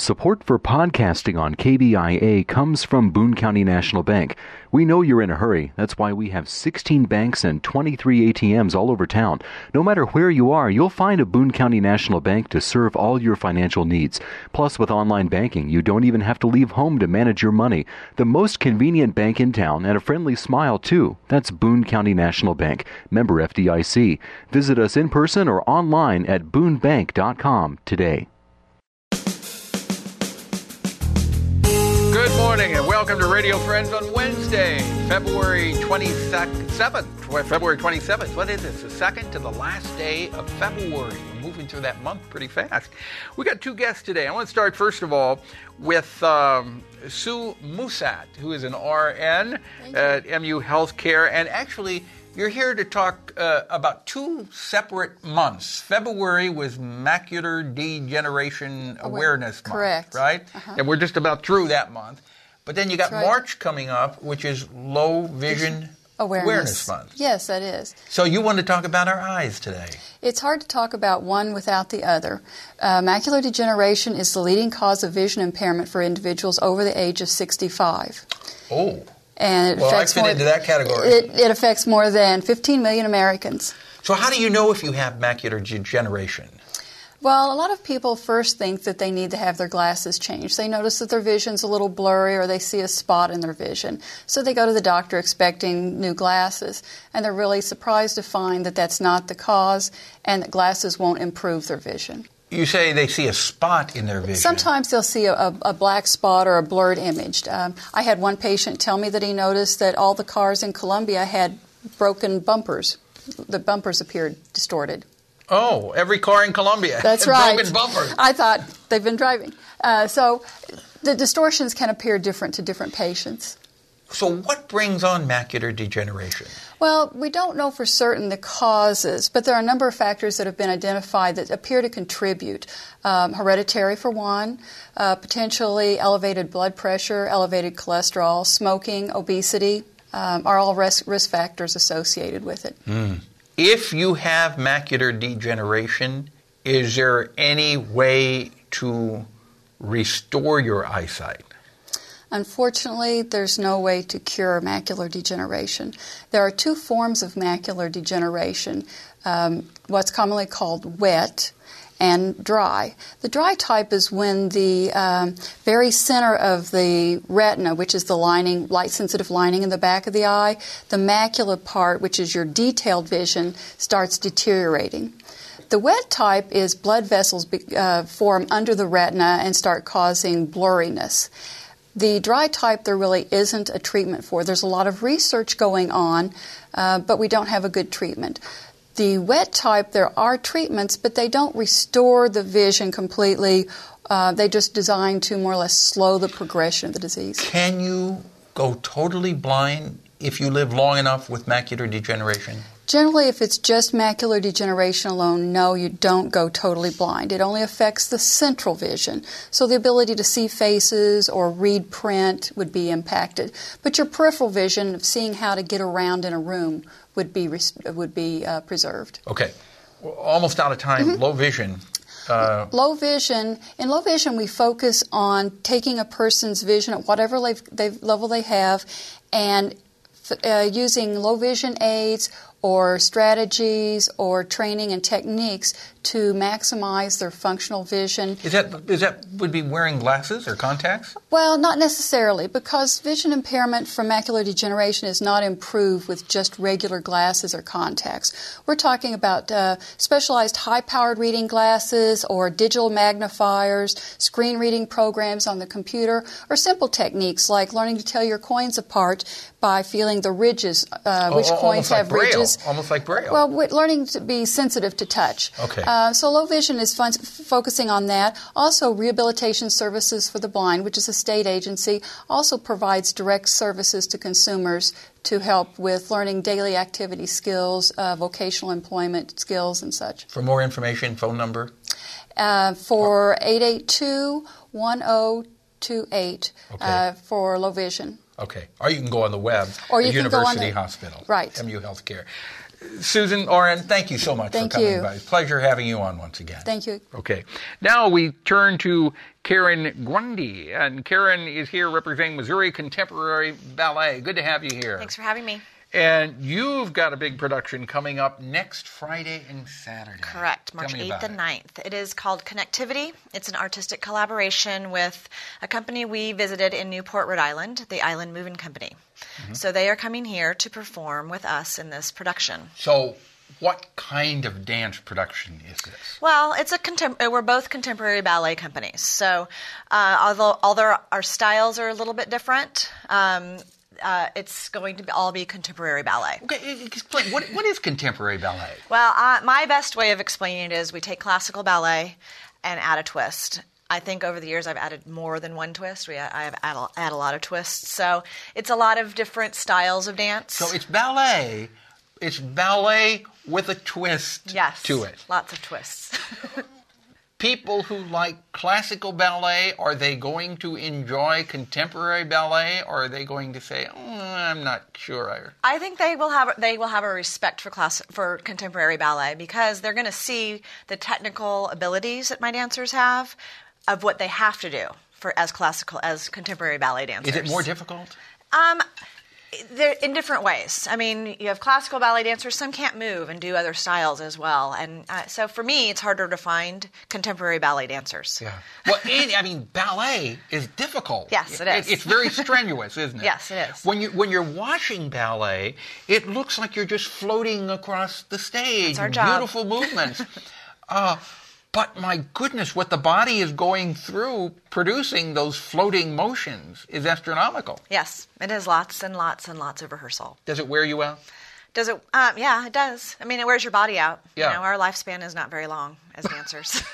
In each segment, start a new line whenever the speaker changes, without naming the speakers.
Support for podcasting on KBIA comes from Boone County National Bank. We know you're in a hurry. That's why we have 16 banks and 23 ATMs all over town. No matter where you are, you'll find a Boone County National Bank to serve all your financial needs. Plus, with online banking, you don't even have to leave home to manage your money. The most convenient bank in town and a friendly smile, too. That's Boone County National Bank, member FDIC. Visit us in person or online at boonebank.com today.
Good morning and welcome to Radio Friends on Wednesday, February 27th. February 27th. What is this? The second to the last day of February. We're moving through that month pretty fast. We got two guests today. I want to start first of all with Sue Musat, who is an RN at MU Healthcare, and actually you're here to talk about two separate months. February was Macular Degeneration Awareness Month.
Correct.
Right? Uh-huh. And we're just about through that month. But then you got March coming up, which is Low Vision Awareness Month.
Yes, that is.
So you want to talk about our eyes today.
It's hard to talk about one without the other. Macular degeneration is the leading cause of vision impairment for individuals over the age of 65.
Oh.
And
I fit into that category.
It affects more than 15 million Americans.
So how do you know if you have macular degeneration?
Well, a lot of people first think that they need to have their glasses changed. They notice that their vision's a little blurry or they see a spot in their vision. So they go to the doctor expecting new glasses, and they're really surprised to find that that's not the cause and that glasses won't improve their vision.
You say they see a spot in their vision.
Sometimes they'll see a black spot or a blurred image. I had one patient tell me that he noticed that all the cars in Columbia had broken bumpers. The bumpers appeared distorted.
Oh, every car in Columbia
That's
had
right.
broken bumpers.
I thought they've been driving. So the distortions can appear different to different patients.
So what brings on macular degeneration?
Well, we don't know for certain the causes, but there are a number of factors that have been identified that appear to contribute. Hereditary, for one, potentially elevated blood pressure, elevated cholesterol, smoking, obesity are all risk factors associated with it.
If you have macular degeneration, is there any way to restore your eyesight?
Unfortunately, there's no way to cure macular degeneration. There are two forms of macular degeneration, what's commonly called wet and dry. The dry type is when the very center of the retina, which is the lining, light-sensitive lining in the back of the eye, the macula part, which is your detailed vision, starts deteriorating. The wet type is blood vessels form under the retina and start causing blurriness. The dry type, there really isn't a treatment for. There's a lot of research going on, but we don't have a good treatment. The wet type, there are treatments, but they don't restore the vision completely. They just designed to more or less slow the progression of the disease.
Can you go totally blind if you live long enough with macular degeneration?
Generally, if it's just macular degeneration alone, no, you don't go totally blind. It only affects the central vision. So the ability to see faces or read print would be impacted. But your peripheral vision of seeing how to get around in a room would be preserved.
Okay. We're almost out of time. Low vision.
Low vision. In low vision, we focus on taking a person's vision at whatever level they have and using low vision aids or strategies or training and techniques to maximize their functional vision.
Is that would be wearing glasses or contacts?
Well, not necessarily, because vision impairment from macular degeneration is not improved with just regular glasses or contacts. We're talking about specialized high-powered reading glasses or digital magnifiers, screen reading programs on the computer, or simple techniques like learning to tell your coins apart by feeling the ridges, which coins have ridges.
Almost like Braille.
Well, learning to be sensitive to touch.
Okay.
So low vision is focusing on that. Also, Rehabilitation Services for the Blind, which is a state agency, also provides direct services to consumers to help with learning daily activity skills, vocational employment skills, and such.
For more information, phone number?
For 882-1028 for low vision.
Okay. Or you can go on the web
or
at
you
University
can go on
Hospital.
Right.
MU Healthcare. Susan Oren, thank you so much for coming by. It's a pleasure having you on once again.
Thank you.
Okay. Now we turn to Karen Grundy. And Karen is here representing Missouri Contemporary Ballet. Good to have you here.
Thanks for having me.
And you've got a big production coming up next Friday and Saturday.
Correct, March 8th and 9th. It is called Connectivity. It's an artistic collaboration with a company we visited in Newport, Rhode Island, the Island Moving Company. Mm-hmm. So they are coming here to perform with us in this production.
So what kind of dance production is this?
Well, it's we're both contemporary ballet companies. So although our styles are a little bit different, it's going to all be contemporary ballet.
Okay, explain. What is contemporary ballet?
Well, my best way of explaining it is we take classical ballet and add a twist. I think over the years I've added more than one twist. I have add a lot of twists. So it's a lot of different styles of dance.
So it's ballet. It's ballet with a twist to it.
Lots of twists.
People who like classical ballet, are they going to enjoy contemporary ballet, or are they going to say, I'm not sure?
I think they will have a respect for contemporary ballet because they're going to see the technical abilities that my dancers have of what they have to do as contemporary ballet dancers.
Is it more difficult?
They're in different ways. I mean, you have classical ballet dancers. Some can't move and do other styles as well. And so for me, it's harder to find contemporary ballet dancers.
Yeah. Well, ballet is difficult.
Yes, it is.
It's very strenuous, isn't it?
Yes, it is.
When you're watching ballet, it looks like you're just floating across the stage.
That's our job.
Beautiful movements. But my goodness, what the body is going through producing those floating motions is astronomical.
Yes, it is lots and lots and lots of rehearsal.
Does it wear you out?
Does it? Yeah, it does. I mean, it wears your body out.
Yeah.
You know, our lifespan is not very long as dancers.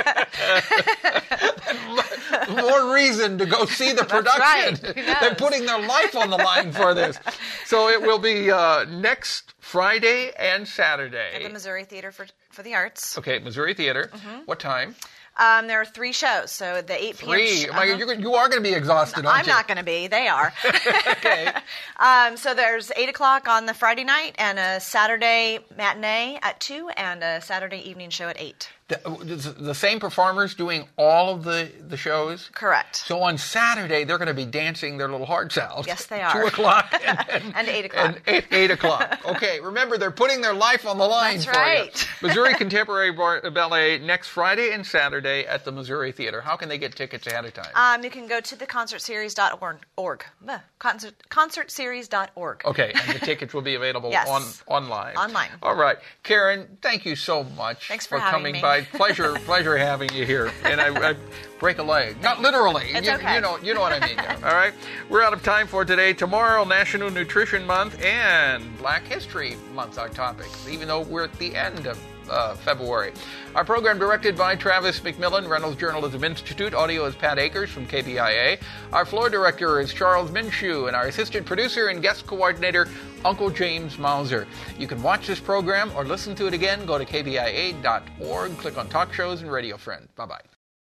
More reason to go see the production.
Right.
They're putting their life on the line for this. So it will be next Friday and Saturday.
At the Missouri Theater for the Arts.
Okay, Missouri Theater. Mm-hmm. What time?
There are 3 shows, so the 8 p.m.
You are going to be exhausted, aren't you?
I'm not going to be. They are.
Okay.
So there's 8 o'clock on the Friday night and a Saturday matinee at 2 and a Saturday evening show at 8.
The same performers doing all of the shows?
Correct.
So on Saturday, they're going to be dancing their little hearts out.
Yes, they are.
2 o'clock
and 8 o'clock.
And 8 o'clock. Okay, remember, they're putting their life on the line
That's
for
right.
you. Missouri Contemporary Ballet next Friday and Saturday at the Missouri Theater. How can they get tickets ahead of time?
You can go to the concertseries.org. Concertseries.org.
Okay, and the tickets will be available online.
Online.
All right. Karen, thank you so much
for
coming
me.
by. Pleasure having you here. And I break a leg. Not literally.
It's okay.
You know what I mean. Yeah. All right. We're out of time for today. Tomorrow, National Nutrition Month and Black History Month are topics, even though we're at the end of February. Our program directed by Travis McMillan, Reynolds Journalism Institute. Audio is Pat Akers from KBIA. Our floor director is Charles Minshew, and our assistant producer and guest coordinator, Uncle James Mauser. You can watch this program or listen to it again. Go to kbia.org, click on Talk Shows and Radio Friend. Bye-bye.